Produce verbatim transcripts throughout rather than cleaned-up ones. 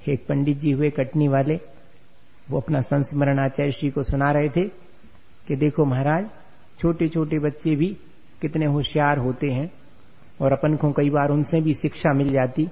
एक पंडित जी हुए कटनी वाले, वो अपना संस्मरण आचार्य श्री को सुना रहे थे कि देखो महाराज, छोटे छोटे बच्चे भी कितने होशियार होते हैं और अपन को कई बार उनसे भी शिक्षा मिल जाती।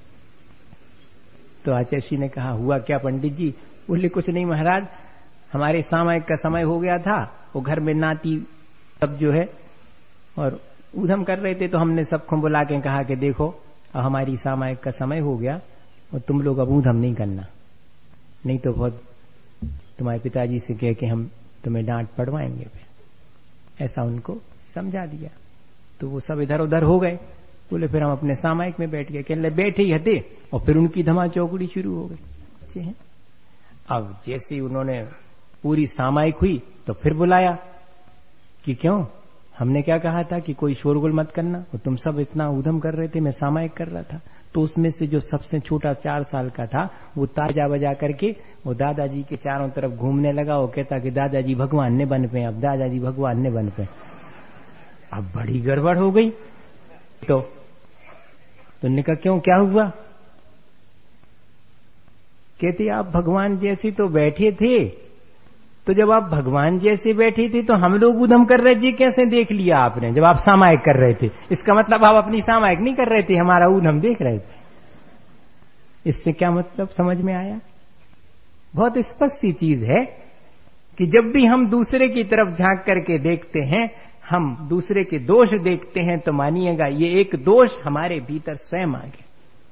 तो आचार्य श्री ने कहा, हुआ क्या पंडित जी? बोले, कुछ नहीं महाराज, हमारे सामायिक का समय हो गया था, वो घर में नाती सब जो है और ऊधम कर रहे थे, तो हमने सबको बुला के कहा कि देखो अब हमारी सामायिक का समय हो गया और तुम लोग अब ऊधम नहीं करना, नहीं तो बहुत तुम्हारे पिताजी से कह के हम तुम्हें डांट पड़वाएंगे। फिर ऐसा उनको समझा दिया। तो वो सब इधर उधर हो गए। बोले फिर हम अपने सामायिक में बैठ गए। कहने बैठे ही हते और फिर उनकी धमा चौकड़ी शुरू हो गई। अब जैसे ही उन्होंने पूरी सामायिक हुई तो फिर बुलाया कि क्यों, हमने क्या कहा था कि कोई शोरगुल मत करना, और तुम सब इतना ऊधम कर रहे थे, मैं सामायिक कर रहा था। तो उसमें से जो सबसे छोटा चार साल का था वो ताजा बजा करके वो दादाजी के चारों तरफ घूमने लगा। वो कहता कि दादाजी भगवान ने बन पे, अब दादाजी भगवान ने बन पे। अब बड़ी गड़बड़ हो गई। तो तुमने कहा क्यों, क्या हुआ? कहते आप भगवान जैसे तो बैठे थे, तो जब आप भगवान जैसे बैठे थे तो हम लोग ऊधम कर रहे थे, कैसे देख लिया आपने जब आप सामायिक कर रहे थे? इसका मतलब आप अपनी सामायिक नहीं कर रहे थे, हमारा ऊधम देख रहे थे। इससे क्या मतलब समझ में आया? बहुत स्पष्ट सी चीज है कि जब भी हम दूसरे की तरफ झांक करके देखते हैं, हम दूसरे के दोष देखते हैं, तो मानिएगा ये एक दोष हमारे भीतर स्वयं आ गया।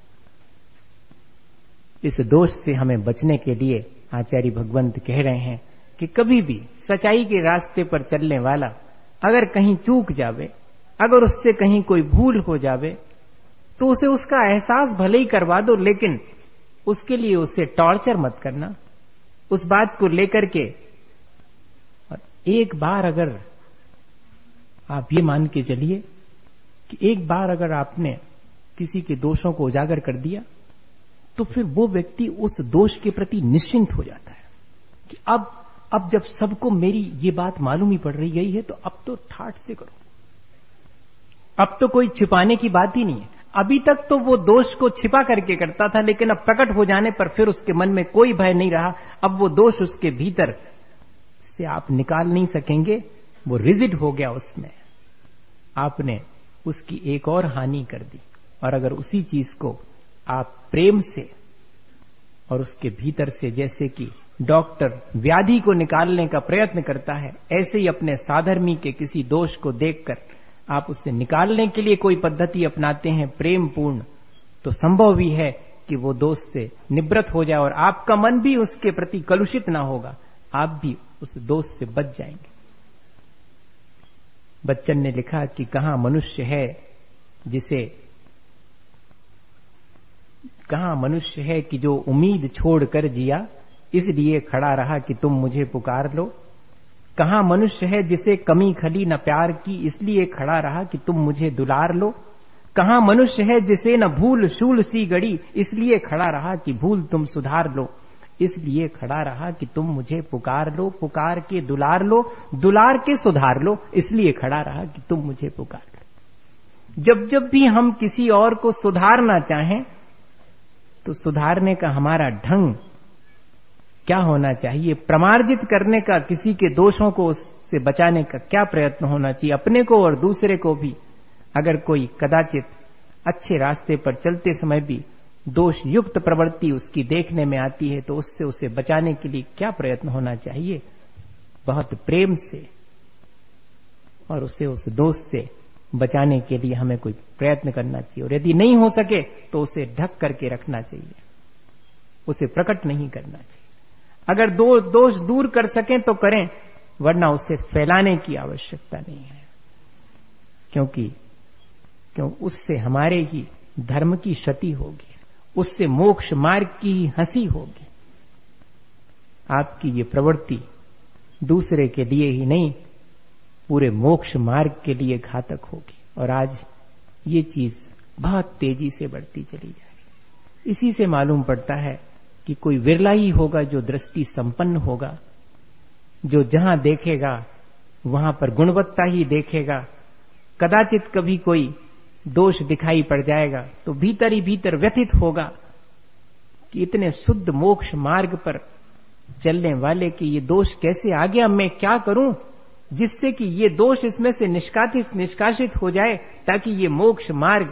इस दोष से हमें बचने के लिए आचार्य भगवंत कह रहे हैं कि कभी भी सच्चाई के रास्ते पर चलने वाला अगर कहीं चूक जावे, अगर उससे कहीं कोई भूल हो जावे, तो उसे उसका एहसास भले ही करवा दो, लेकिन उसके लिए उसे टॉर्चर मत करना। उस बात को लेकर के और एक बार अगर आप ये मान के चलिए कि एक बार अगर आपने किसी के दोषों को उजागर कर दिया, तो फिर वो व्यक्ति उस दोष के प्रति निश्चिंत हो जाता है कि अब अब जब सबको मेरी ये बात मालूम ही पड़ रही गई है, तो अब तो ठाठ से करो, अब तो कोई छिपाने की बात ही नहीं है। अभी तक तो वो दोष को छिपा करके करता था, लेकिन अब प्रकट हो जाने पर फिर उसके मन में कोई भय नहीं रहा। अब वो दोष उसके भीतर से आप निकाल नहीं सकेंगे, वो रिजिड हो गया उसमें। आपने उसकी एक और हानि कर दी। और अगर उसी चीज को आप प्रेम से और उसके भीतर से, जैसे कि डॉक्टर व्याधि को निकालने का प्रयत्न करता है, ऐसे ही अपने साधर्मी के किसी दोष को देखकर आप उससे निकालने के लिए कोई पद्धति अपनाते हैं प्रेम पूर्ण, तो संभव भी है कि वो दोष से निवृत्त हो जाए और आपका मन भी उसके प्रति कलुषित ना होगा, आप भी उस दोष से बच जाएंगे। बच्चन ने लिखा कि कहां मनुष्य है जिसे कहां मनुष्य है कि जो उम्मीद छोड़कर जिया, इसलिए खड़ा रहा कि तुम मुझे पुकार लो। कहां मनुष्य है जिसे कमी खली न प्यार की, इसलिए खड़ा रहा कि तुम मुझे दुलार लो। कहां मनुष्य है जिसे न भूल शूल सी गड़ी, इसलिए खड़ा रहा कि भूल तुम सुधार लो। इसलिए खड़ा रहा कि तुम मुझे पुकार लो, पुकार के दुलार लो, दुलार के सुधार लो, इसलिए खड़ा रहा कि तुम मुझे पुकार लो। जब जब भी हम किसी और को सुधारना चाहें, तो सुधारने का हमारा ढंग क्या होना चाहिए, प्रमार्जित करने का, किसी के दोषों को उससे बचाने का क्या प्रयत्न होना चाहिए, अपने को और दूसरे को भी। अगर कोई कदाचित अच्छे रास्ते पर चलते समय भी दोष युक्त प्रवृत्ति उसकी देखने में आती है, तो उससे उसे बचाने के लिए क्या प्रयत्न होना चाहिए, बहुत प्रेम से, और उसे उस दोष से बचाने के लिए हमें कोई प्रयत्न करना चाहिए। और यदि नहीं हो सके तो उसे ढक करके रखना चाहिए, उसे प्रकट नहीं करना चाहिए। अगर दो दोष दूर कर सकें तो करें, वरना उसे फैलाने की आवश्यकता नहीं है, क्योंकि क्यों उससे हमारे ही धर्म की क्षति होगी, उससे मोक्ष मार्ग की ही हंसी होगी। आपकी ये प्रवृत्ति दूसरे के लिए ही नहीं, पूरे मोक्ष मार्ग के लिए घातक होगी। और आज ये चीज बहुत तेजी से बढ़ती चली जा रही। इसी से मालूम पड़ता है कि कोई विरला ही होगा जो दृष्टि संपन्न होगा, जो जहां देखेगा वहां पर गुणवत्ता ही देखेगा। कदाचित कभी कोई दोष दिखाई पड़ जाएगा तो भीतर ही भीतर व्यथित होगा कि इतने शुद्ध मोक्ष मार्ग पर चलने वाले के ये दोष कैसे आ गया, मैं क्या करूं जिससे कि ये दोष इसमें से निष्कासित निष्कासित हो जाए, ताकि ये मोक्ष मार्ग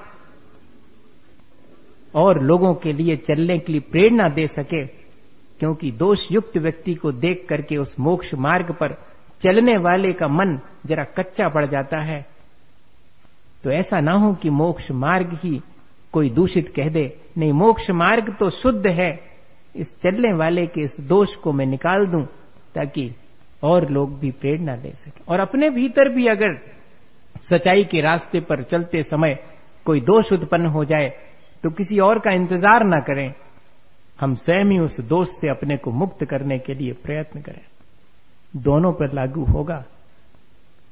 और लोगों के लिए चलने के लिए प्रेरणा दे सके। क्योंकि दोष युक्त व्यक्ति को देख करके उस मोक्ष मार्ग पर चलने वाले का मन जरा कच्चा पड़ जाता है। तो ऐसा ना हो कि मोक्ष मार्ग ही कोई दूषित कह दे, नहीं, मोक्ष मार्ग तो शुद्ध है, इस चलने वाले के इस दोष को मैं निकाल दूं ताकि और लोग भी प्रेरणा ले सके। और अपने भीतर भी अगर सच्चाई के रास्ते पर चलते समय कोई दोष उत्पन्न हो जाए तो किसी और का इंतजार ना करें, हम स्वयं ही उस दोष से अपने को मुक्त करने के लिए प्रयत्न करें। दोनों पर लागू होगा।